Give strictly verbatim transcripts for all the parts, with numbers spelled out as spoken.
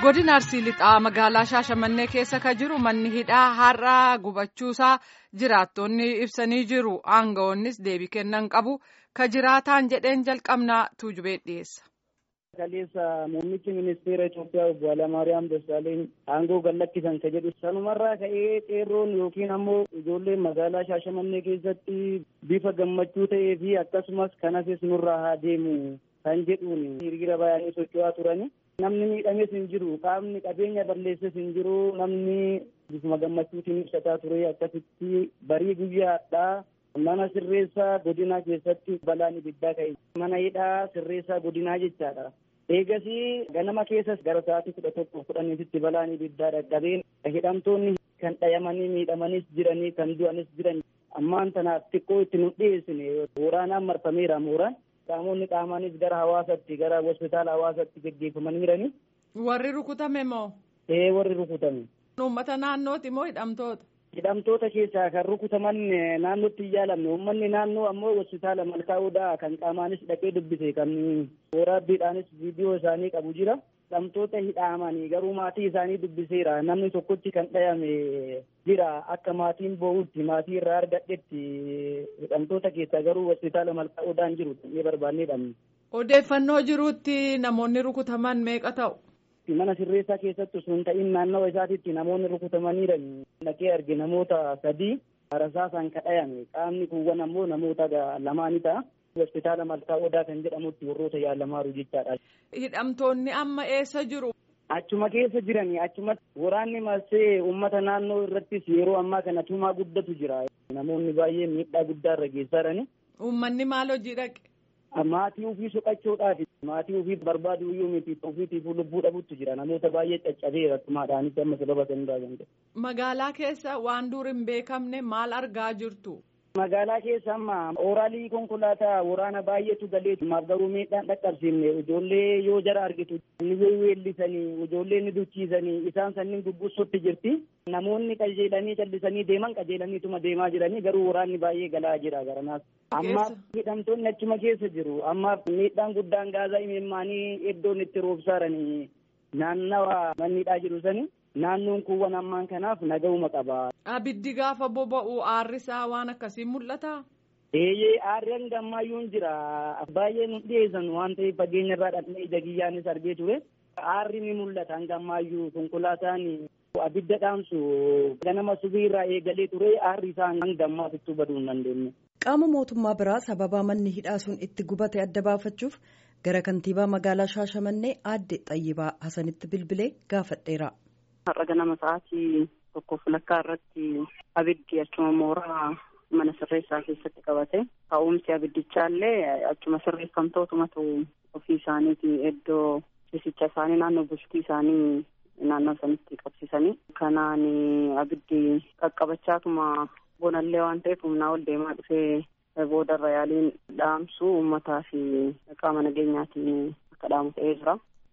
Godina Arsii Lixaa magaalaa Shaashamannee keessa ka jiru manni hidhaa har'a gubachuusaa jiraattonni ibsanii jiru. Aangawoonnis deebii kennan qabu. Ka jiraataan jedheen jalqabnaa tuujubee dhiyeessa. Kaleessa muummichi ministeera Itoophiyaa obbo Hayilamaariyaam Dassaaleny aangoo gadhiisan ka jedhu sanumarraa ka'ee qeerroon yookiin ammoo ijoolleen magaalaa Shaashamannee keessatti bifa gammachuu ta'ee fi akkasumas kanafis nurraa haa deemu kan jedhuun hiriira baay'ee socho'aa turani. Namni miidhames hin jiru, qaamni qabeenya balleesses hin jiru, namni bifuma gammachuutiin ibsataa ture. Akkasitti barii guyyaadhaa mana sirreessaa godinaa keessatti balaan ibiddaa ka'e. Mana hidhaa sirreessaa godinaa jechaadha. Eegasii ganama keessas gara sa'aatii kudha tokko kudhaniititti balaan ibiddaa dhaqqabeen hidhamtoonni kan dhayamanii miidhamanis jiranii kan du'anis jiran. Ammaan tanaaf xiqqoo itti nu dhiyeessine waraanaan marfameera mooraan. Qaamonni qaamaanis gara hawaasatti gara hospitaala hawaasatti geggeeffamanii jiranii. Warri rukutame moo? Ee warri rukutame. Uummata naannooti moo hidhamtoota? Hidhamtoota keessaa kan rukutaman naannootti hin yaalamne. Uummanni naannoo ammoo hospitaala Malkaa'uudhaa kan qaamaanis dhaqee dubbise kan waraabbiidhaanis viidiyoo isaanii qabu jira. Hidhamtoota hidhaamanii garuu maatii isaanii dubbiseera. Namni tokkotti kan dhayame jira akka maatiin boo'utti maatii irraa argadhetti hidhamtoota keessaa garuu hospitaala Malkaa'uudhaan jiru ta'ee barbaannedha. Odeeffannoo jiruutti namoonni rukutaman meeqa ta'u? Mana sirreessaa keessatti osoo hin ta'in naannawa isaatiitti namoonni rukutamaniidha. Dhaqee arge namoota sadii rasaasaan kadhayame. Qaamni kuuwwan ammoo namoota lamaanii ta'a. Hospitaala Malkaa'uudhaa kan jedhamutti warroota yaalamaaru jechaadha. Hidhamtoonni amma eessa jiru? Achuma keessa jiranii achumatti waraanni marsee uummata naannoo irrattis yeroo ammaa kana tumaa guddatu jira. Namoonni baay'ee miidhaa guddaa irra geessaa jirani. Uummanni maal hojii dhaqe? Maatii ofii soqachuudhaaf maatii ofii barbaadu iyyuu miti ofiitiif lubbuu dhabutu jira. Namoota baay'ee caccabeera tumaadhaanis amma sababa kan hin Magaalaa keessa waan dur hin beekamne maal argaa jirtu? Magaalaa keessa amma ooraalii konkolaataa waraana baay'eetu galee maaf garuu miidhaan dhaqqabsiifne ijoollee yoo jara argitu ni weellisanii ijoollee ni duchiisanii isaan sanniin gugguusutti jirti. Namoonni qajeelanii callisanii deeman qajeelaniituma deemaa jiranii garuu waraanni baay'ee galaa jira garanaas. Amma hidhamtoonni achuma keessa jiru. Amma miidhaan guddaan gaazaa imimmaanii iddoon itti roobsaaranii naannawa mannidhaa jiru sanii. Naannoon kuuwwan ammaan kanaaf nagahuma qaba. Abiddi gaafa boba'u aarrisaa waan akkasii mul'ata? Eeyyee aarri hangamaayyuu jira. Baay'ee nu dhiyeessan waan ta'eef fageenya irraa dhaqnee ija kiyyaanis argee ture. Aarri ni mul'ata hangamaayyuu konkolaataan abidda dhaamsu ganama subii irraa eegalee ture aarri isaa hangammaatitti baduu hin dandeenye. Qaama mootummaa biraa sababa manni hidhaa sun itti gubate adda baafachuuf gara kantiibaa magaalaa Shaashamannee aadde Xayyibaa Hasanitti bilbilee gaafadheera. Har'a ganama sa'aatii tokkoof lakkaa irratti abiddi achuma mooraa mana sirreessaa keessatti qabate. Ka'umsi abiddichallee achuma sirreeffamtootumatu ofii isaaniitii iddoo ciisicha isaanii naannoo bultii isaanii naannoo sanitti qabsiisanii. Kanaan abiddi qaqqabachaatuma bonallee waan ta'eef humnaa ol deemaa dhufee boodarra yaaliin dhaamsuu uummataa fi qaama nageenyaatiin akka dhaamu ta'ee jira.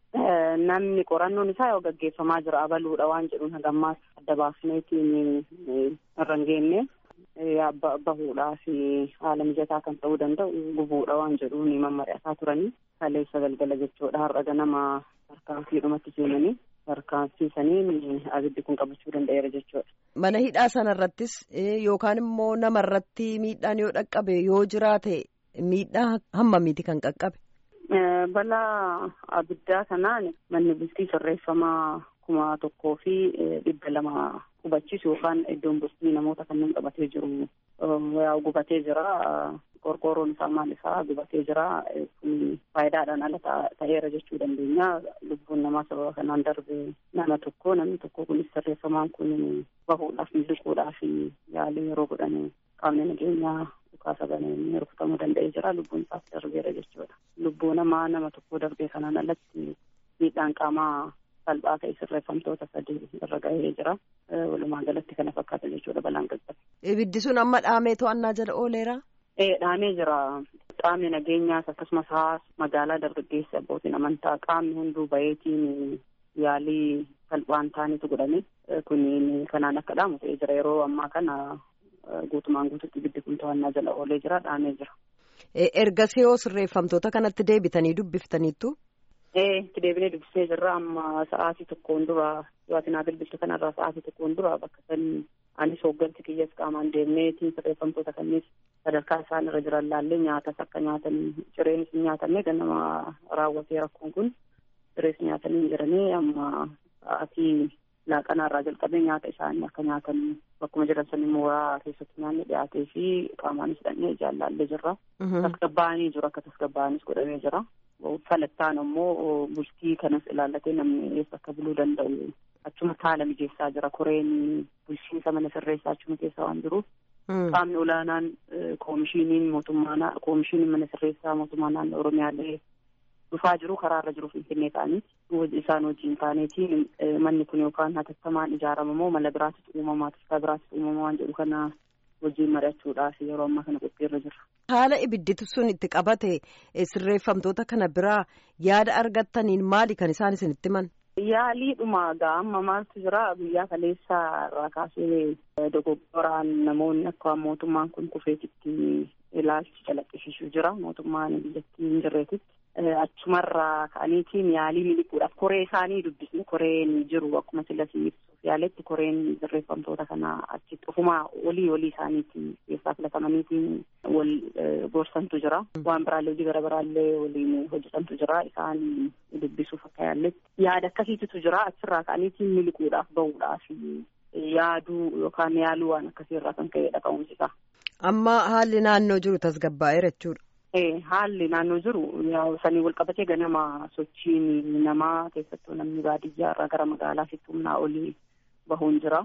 Namni qorannoon isaa yoo gaggeeffamaa jira abaluudha waan jedhuun hagammaas adda baafneetiin irra hin geenye bahuudhaa fi haala mijataa kan ta'uu danda'u gubuudha waan jedhuun mammari'ataa turanii kaleessa galgala jechuudha. Har'a ganama tarkaanfiidhumatti seenanii tarkaanfiisanii abiddi kun qabachuu danda'eera jechuudha. Mana hidhaa sanarrattis yookaan immoo namarratti miidhaan yoo dhaqqabe yoo jiraate miidhaa hammamiiti kan qaqqabe? Balaa abiddaa kanaan manni bultii sirreeffamaa kuma tokkoo fi dhibba lama qubachiisu yookaan iddoon bultii namoota kanneen qabatee jiru gubatee jira. Qorqoorroon isaa maal isaa gubatee jira. Kun faayidaadhaan ala ta'eera jechuu dandeenya. Lubbuun namaa sababa kanaan darbe nama tokko namni tokko kunis sirreeffamaan kun bahuudhaaf miliquudhaaf yaalii yeroo godhan qaamni nageenyaa dhukaasa banee rukutamuu danda'ee jira. Lubbuun isaaf darbeera jechuudha. Lubbuu namaa nama tokko darbee kanaan alatti miidhaan qaamaa salphaa ta'e sirreeffamtoota sadii irra ga'ee jira. Walumaa galatti kana fakkaata jechuudha balaan qaqqabe. Ibiddi sun amma dhaamee to'annaa jala ooleera? Ee dhaamee jira. Qaamni nageenyaas akkasumas hawaasa magaalaa dargaggeessa abbootiin amantaa qaamni hunduu baheetiin yaalii salphaan ta'anitu godhame. Kun kanaan akka dhaamu ta'ee jira. Yeroo ammaa kana guutumaan guututti ibiddi kun to'annaa jala oolee jira dhaamee jira. Ergasii yoo sirreeffamtoota kanatti deebitanii dubbiftaniittu? Ee itti deebinee dubbisee jirra amma sa'aatii tokkoon dura yoo ati naa bilbiltu kanarraa sa'aatii tokkoon dura bakka san anis hoogganti kiyyaas qaamaan deemneetiin sirreeffamtoota kannees sadarkaa isaan irra jiran laallee nyaatas akka nyaatan cireenis nyaatamee ganama raawwatee rakkoon kun cirees nyaatanii jiranii amma sa'aatii laaqanaarraa jalqabee nyaata isaanii akka nyaatan bakkuma jiran sanii mooraa keessatti nyaanni dhiyaatee fi qaamaanis hidhannee jaallaallee jirra. Tasgabbaa'anii jiru akka tasgabbaa'anis godhamee jira. Falattaan ammoo bultii kanas ilaallatee namni eessa akka buluu danda'u achuma haala mijeessaa jira. Koreen bulchiinsa mana sirreessaa achuma keessa waan jiruuf qaamni olaanaan koomishiniin mootummaa koomishiniin mana sirreessaa mootummaa naannoo Oromiyaallee dhufaa jiru karaarra jiru Finfinnee ta'anii isaan wajjin taaneetiin manni kun yookaan hatattamaan ijaarama moo mala biraatti uumamaa tasaa biraatti uumamaa waan jedhu kana wajjin mari'achuudhaaf yeroo ammaa kana qophiirra jira. Haala ibidditu sun itti qabate sirreeffamtoota kana biraa yaada argattaniin maali kan isaan isinitti himan? Yaaliidhuma ga'amma maaltu jira biyyaa kaleessaa irraa kaasee dogoggoraan namoonni akka mootummaan kun kufeetitti ilaalchi calaqqisiisuu jira mootummaan biyyattii hin jirreetitti. Achumarraa ka'aniitiin yaalii miliquudhaaf koree isaanii dubbisne koreen jiru akkuma sillasii ibsuuf yaaletti koreen sirreeffamtoota kana achitti ofumaa olii olii isaaniitiin keessaa filatamaniitiin wal gorsantu jira. Waan biraallee hojii gara biraallee waliin hojjetantu jira. Isaan dubbisuuf akka yaalletti yaada akkasiitu jira. Achirraa ka'aniitiin miliquudhaaf bahuudhaaf yaaduu yookaan yaaluu waan akkasiirraa kan ka'edha ka'umsisaa. Amma haalli naannoo jiru tasgabbaa'eera jechuudha. Haalli naannoo jiru sanii wal qabatee ganama sochiin namaa keessattuu namni baadiyyaa irraa gara magaalaatti humnaa olii bahuun jira.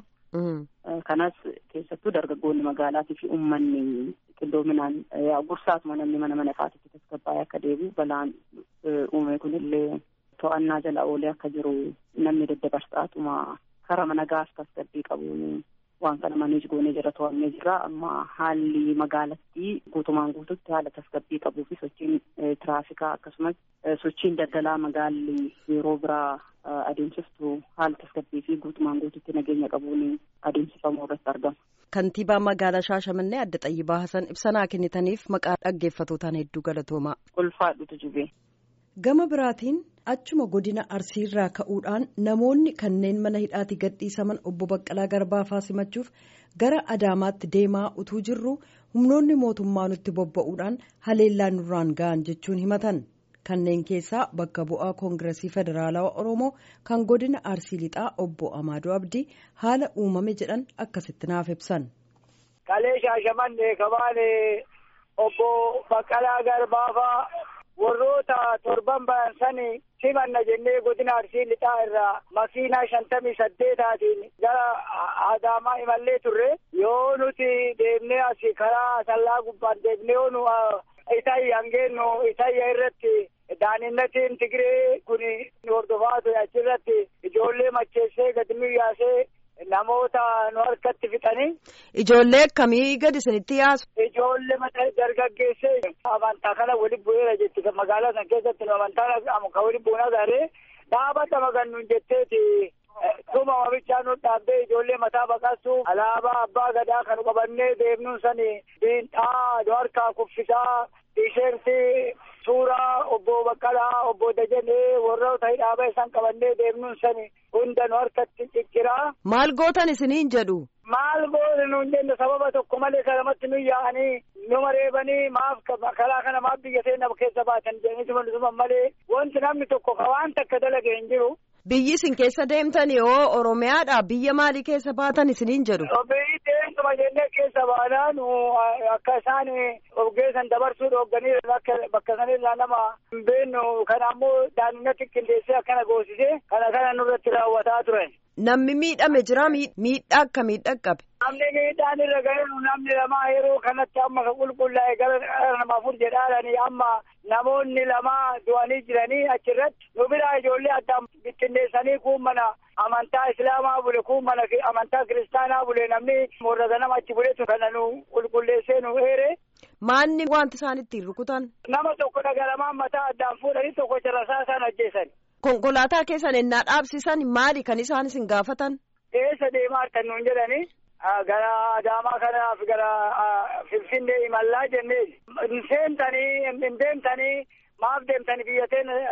Kanas keessattuu dargaggoonni magaalaatii fi uummanni qindoominaan gursaatuma namni mana mana isaatitti tasgabbaa'ee akka deebi'u balaan uume kunillee to'annaa jala oolee akka jiru namni daddabarsaatuma karaa mana gaas tasgabbii qabuun waan kana maniis goonee jira to'annee jira amma haalli magaalattii guutumaan guututti haala tasgabbii qabuu fi sochiin tiraafikaa akkasumas sochiin daldalaa magaalli yeroo biraa adeemsiftu haala tasgabbii fi guutumaan guututti nageenya qabuun adeemsifamuu irratti argama. Kantiibaa magaalaa Shaashamannee Adde Xayyibaa Hasan ibsa kennitaniif maqaa dhaggeeffatootaan hedduu galatoomaa. Ulfaadhutu jubee. Gama biraatiin achuma godina Arsiirraa ka'uudhaan namoonni kanneen mana hidhaatti gadhiisaman obbo Baqqalaa Garbaa simachuuf gara Adaamaatti deemaa utuu jirru humnoonni mootummaa nutti bobba'uudhaan haleellaa nurraan ga'an jechuun himatan. Kanneen keessaa bakka bu'aa Koongiresii Federaalawaa Oromoo kan godina Arsii Lixaa obbo Amaadoo Abdii haala uumame jedhan akkasitti naaf ibsan. Kalee Shaashamannee kabaane obbo Baqqalaa Garbaa warroota torban bayan sani simanna jennee godina Arsii Lixaa irraa makiinaa shantamii saddeetaatiin gara Adaamaa imallee turre yoo nuti deemnee asii karaa sallaa gubbaan deemnee yoo nu Itayya hangeennu Itayya irratti daaninnatiin Tigiree kun hordofaa ture achirratti ijoollee macheessee gadi nu yaasee namoota nu harkatti fixanii. Ijoollee akkamii gadi isinitti yaasu? Ijoollee dargaggeessee amantaa kana waliin bu'eera jetti magaalaa sana keessatti amantaa kan waliin bu'uun agarree dhaabata magannuun jetteeti tuma wabichaa nu dhaabbee ijoollee mataa baqassu alaabaa abbaa gadaa kan qabannee deemnuun sani diinxaa nu harkaa kuffisaa tiisheertii suuraa obbo Baqqalaa obbo Dajanee warroota hidhaabaa isaan qabannee deemnuun sani hunda nu harkatti cicciraa. Maal gootan isiniin jedhu? Maal goone nuun jenna sababa tokko malee karamatti nu yaa'anii nu mareebanii maaf karaa kana maaf biyya seenaa keessa baatan jedhanii malee wanti namni tokko ka waan takka dalage hin jiru. Biyyi isin keessa deemtani yoo Oromiyaadha biyya maalii keessa baatan isiniin jedhu? Biyyi deemtuma jennee keessa baanaan akka isaan ogeessan dabarsuu dhoogganii bakka sanirraa nama hin beennu kana ammoo daandii qindeessee akkana goosisee kana kana nurratti raawwataa ture. Namni miidhame jira miidhaa akka miidhaa qabe. Namni miidhaan irra gaheenu namni lamaa yeroo kanatti amma ka qulqullaa'e gara nama afur jedhaadhanii amma namoonni lamaa du'anii jiranii achirratti nu biraa ijoollee addaan bittinneessanii kuun mana amantaa islaamaa bule kuun mana amantaa kiristaanaa bule namni morrata nama achi buletu kana nu qulqulleessee nu heere. Maanni wanti isaan ittiin rukutan? Nama tokko dhagalamaan mataa addaan fuudhanii tokko cirrasaa isaan ajjeesan. Konkolaataa keessan ennaa dhaabsisan maali kan isaan isin gaafatan? Eessa deemaa kan nuun jedhani gara Adaamaa kanaaf gara Finfinnee imallaa jennee hin seentanii hin deemtanii maaf deemtanii biyyateen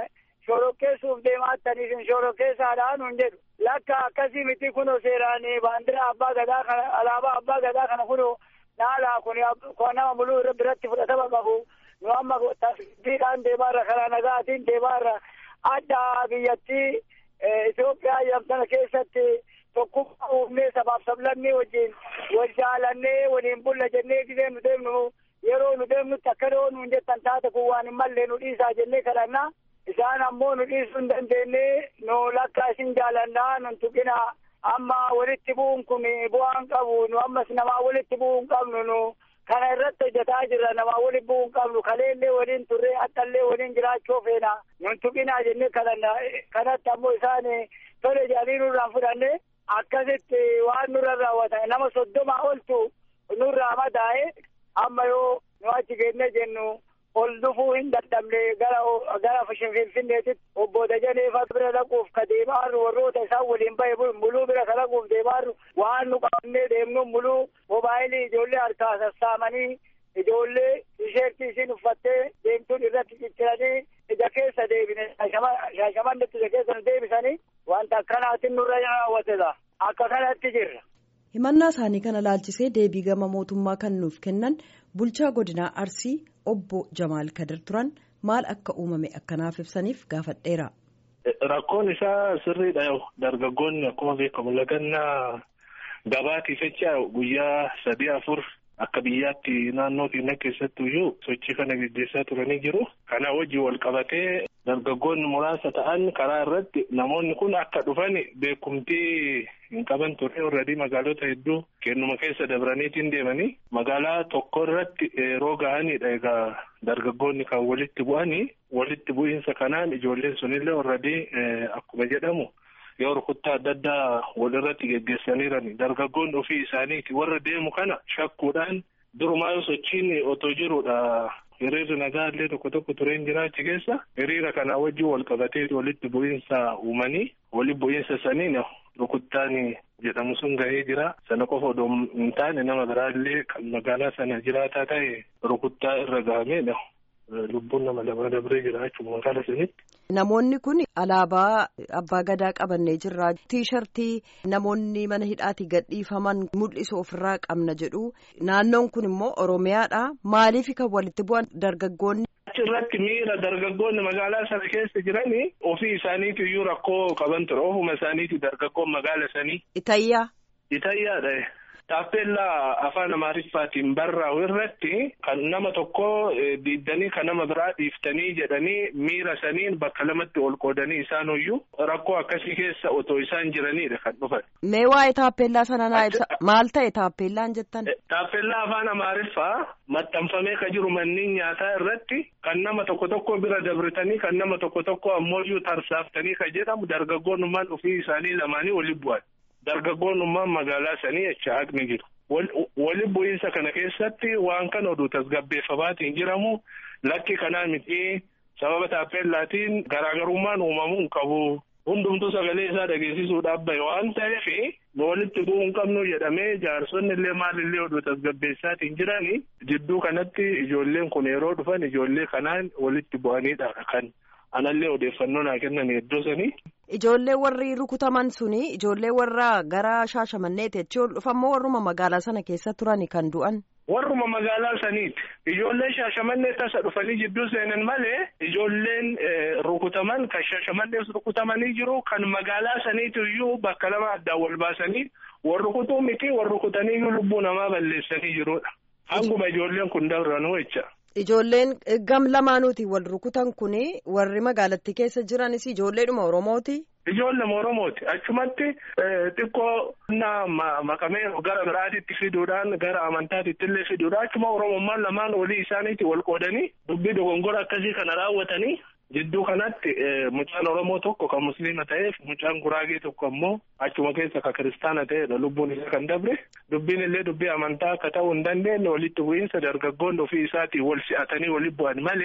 shorokkeessuuf deemaatanii isin shorokkeessaadhaan nun jedhu. Lakka akkasii miti kunoo seeraanii baandiraa abbaa gadaa kana alaabaa abbaa gadaa kana kunoo naalaa kun nama muluu biratti fudhatama qabu. Nu amma tasbiidhaan deemaarra karaa nagaatiin deemaarra adda biyyattii Itoophiyaa yamtana keessatti tokkummaa uumnee sabaaf sablammii wajjin wal jaalannee waliin bulla jennee gisee nu deemnu yeroo nu deemnutti akka dhoo nuun jettan taate kun waan hin mallee nu dhiisaa jennee kadhanna. Isaan ammoo nu dhiisuu hin dandeenye nu lakka isin jaalannaa nun tuqinaa amma walitti bu'uun kun bu'aan qabu nu ammas namaa walitti bu'uun qabnu nu kana irratti hojjetaa jirra namaa walitti bu'uun qabnu kaleellee waliin turree attallee waliin jiraachuu feena nun tuqinaa jennee kadhanna. Kanatti ammoo isaan tole jedhanii nurraan fudhanne akkasitti waan nurra raawwatan nama soddoma oltu nurraa madaa'e amma yoo nu achi geenne jennu ol dhufuu hin dadhabne gara gara Finfinneetitti obbo Dajanee fa bira dhaquuf ka deemaarru warroota isaan waliin bahe muluu bira ka dhaquuf deemaarru waan nu qabannee deemnu muluu moobaayilii ijoollee harkaa sassaamanii ijoollee tisheertii isiin uffattee deemtuun irratti cicciranii ija keessa deebine shaashamannetti ija keessa nu deebisanii wanta akkanaatiin nurra raawwatedha. Akka kanatti jirra. Himannaa isaanii kana laalchisee deebii gama mootummaa kan nuuf kennan bulchaa godinaa Arsii obbo Jamaal Kadir turan maal akka uumame akkanaaf ibsaniif gaafadheera. Rakkoon isaa sirriidha. Dargaggoonni akkuma beekamu lagannaa gabaatiif jecha guyyaa sadii afur akka biyyaatti naannoo keenya keessatti iyyuu sochii kana gaggeessaa turanii jiru. Kana wajjin wal qabatee dargaggoonni muraasa ta'an karaa irratti namoonni kun akka dhufan beekumtii hin qaban ture. Already magaalota hedduu kennuma keessa dabraniitiin deemanii magaalaa tokko irratti yeroo gahanidha. Egaa dargaggoonni kan walitti bu'anii walitti bu'iinsa kanaan ijoolleen sunillee already akkuma jedhamu yoo rukuttaa adda addaa walirratti geggeessaniirani. Dargaggoonni ofii isaaniiti warra deemu kana shakkuudhaan durumaa yoo sochiin otoo jirudha. Hiriirri nagaa illee tokko tokko tureen jiraachi keessa hiriira kana wajjin wal qabatee walitti bu'iinsa uumanii walitti bu'iinsa saniin rukuttaan jedhamu sun gahee jira. Sana qofa odoo hin taane nama biraallee kan magaalaa sana jiraataa ta'e rukuttaa irra gahamee lubbuun nama lama dabree jira jechuudha magaalaa sanitti. Namoonni kun alaabaa abbaa gadaa qabannee jirra. Tiishartii namoonni mana hidhaatii gadhiifaman mul'isu ofirraa qabna jedhu. Naannoon kun immoo Oromiyaadha. Maaliif kan walitti bu'an dargaggoonni? Achirratti miira dargaggoonni magaalaa sana keessa jiranii ofii isaaniitu iyyuu rakkoo qaban ture. Ofuma isaaniitu dargaggoon magaalaa sanii. Itayyaa? Itayyaadha. Taappellaa afaan Amaariffaatiin barraa'u irratti kan nama tokko diddanii kan nama biraa dhiiftanii jedhanii miira saniin bakka lamatti ol qoodanii isaan iyyuu rakkoo akkasii keessa otoo isaan jiranidha kan dhufan. Mee waa'ee taappellaa sana naa ibsa. Maal ta'e taappellaan jettan? Taappellaa afaan Amaariffaa maxxanfamee kan jiru manneen nyaataa irratti kan nama tokko tokko bira dabritanii kan nama tokko tokko ammoo iyyuu tarsaaftanii kan jedhamu dargaggoonnummaan ofii isaanii lamaanii waliin bu'an. Dargaggoonnummaan magaalaa sanii jecha haqni jiru. Waliin bu'iinsa kana keessatti waan kan oduu tasgabbeeffamaatiin jiramu lakki kanaa miti sababa taappellaatiin garaagarummaan uumamuu hin qabu. Hundumtuu sagalee isaa dhageessisuudhaaf bahe waan ta'eef walitti bu'uu hin qabnu jedhamee jaarsonni illee maalillee oduu tasgabbeessaatiin jiranii jidduu kanatti ijoolleen kun yeroo dhufan ijoollee kanaan walitti bu'aniidha kan. Anallee odeeffannoo naa kennan iddoo sanii. Ijoollee warri rukutaman suni ijoollee warra gara Shaashamanneeti jechuun dhufammoo warruma magaalaa sana keessa turani kan du'an. Warruma magaalaa saniiti. Ijoolleen Shaashamannee tasa dhufanii jidduu seenan malee ijoolleen rukutaman kan Shaashamannees rukutamanii jiru kan magaalaa saniitu iyyuu bakka lama addaan wal baasanii warri rukutuu miti warri rukutanii iyyuu lubbuu namaa balleessanii jirudha. Hanguma ijoolleen kun dabranuu jecha. Ijoolleen gam lamaanuuti wal rukutan kuni warri magaalattii keessa jiranis ijoolleedhuma Oromooti. Ijoollee Oromooti. Achumatti xiqqoo maqamee gara biraatitti fiduudhaan gara amantaatitti illee fiduudhaan achuma Oromummaan lamaan olii isaaniitti wal qoodanii dubbii dogongora akkasii kana raawwatanii jidduu kanatti mucaan Oromoo tokko kan Musliima ta'eef mucaan Guraagee tokko ammoo achuma keessa kan Kiristaana ta'edha lubbuun isaa kan dabre dubbiin illee dubbii amantaa akka ta'uu hin dandeenye walitti bu'iinsa dargaggoonni ofii isaatiin wal si'atanii walitti bu'an malee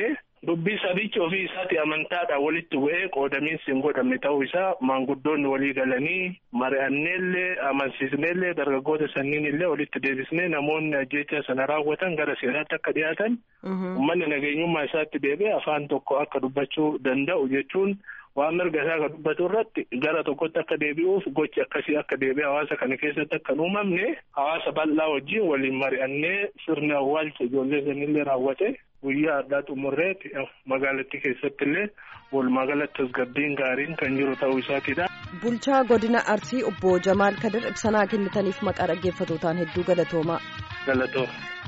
dubbii sabichi ofii isaati amantaadhaan walitti bu'ee qoodamiinsi hin godhamne ta'uu isaa maanguddoonni walii galanii mari'anneellee amansiisneellee dargaggoota sanniin illee walitti deebisnee namoonni ajjeechaa sana raawwatan gara seeraatti akka dhiyaatan uummanni nageenyummaa isaatti deebi'ee afaan tokko akka dubbachuu danda'u jechuun waan mirga isaa akka dubbatu irratti gara tokkotti akka deebi'uuf gochi akkasii akka deebi'e hawaasa kana keessatti akka uumamne hawaasa bal'aa wajjin waliin mari'annee sirni awwaalcha ijoollee sanillee raawwate. Guyyaa addaa xumurreeti magaalattii keessatti illee walumaa galatti tasgabbiin gaariin kan jiru ta'uu isaatiidha. Bulchaa godina Arsii obbo Jamaal Kadir ibsanaa kennitaniif maqaa dhaggeeffatootaan hedduu galatoomaa. Galatooma.